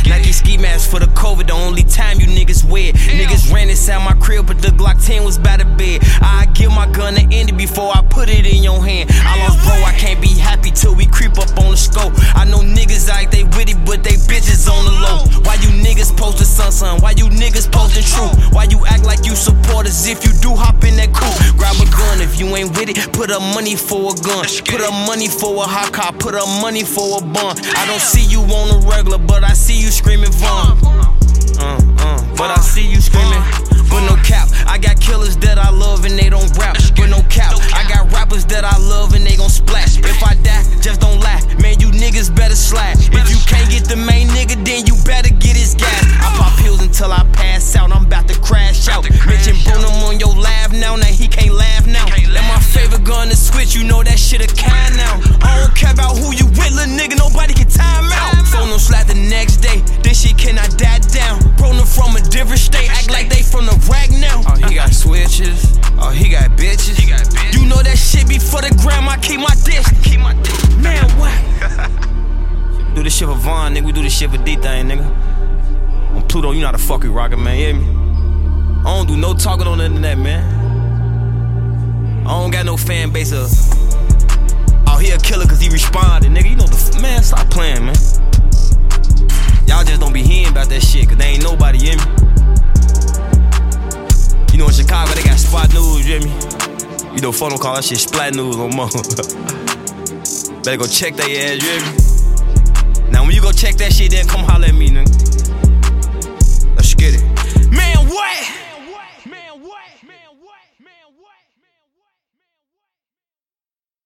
Nike ski mask for the COVID, the only time you niggas wear. Niggas ran inside my crib, but the Glock 10 was by the bed. I give my gun to Andy before I put it in your hand. I lost bro, I can't be happy till we creep up on the scope. I know niggas like they witty, but they bitches on the low. Why you niggas posting sun? Why you niggas posting true? Why you act like you support us if you do hop in that coupe? Grab a gun if you ain't with it, put up money for a gun. Put up money for a hot car, put up money for a bun. I don't see you on the regular, but I see you screaming Vaughn. But I see you screaming. But no cap, I got killers that I love and they don't rap. But no cap, I got rappers that I love and they gon' splash. If I die, just don't laugh. Man, you niggas better slide. If you can't get the main nigga, then you better get his gas. I pop pills until I pass out, I'm about to crash out. Mention Bonum on your laugh now he can't laugh now. Let my favorite gun to switch, you know that shit a kind now. I don't care about who you with, little nigga, nobody can time out. Phone no slap the next day, this shit cannot die down. Bro, them from a different state, act like they from the rack now. Oh, he got switches, oh, he got bitches. You know that shit before the gram, I keep my dish. Man, what? Do this shit for Vaughn, nigga, we do this shit for D-Thing, nigga. On Pluto, you know how the fuck we rockin', man, you hear me? I don't do no talking on the internet, man. I don't got no fan base of, oh, he a killer cause he responded, nigga. You know man, stop playing, man. Y'all just don't be hearing about that shit cause they ain't nobody, you hear me? You know in Chicago they got spot news, you hear me? You know phone don't call that shit splat news no more. Better go check that ass, you hear me? Now when you go check that shit, then come holler at me, nigga.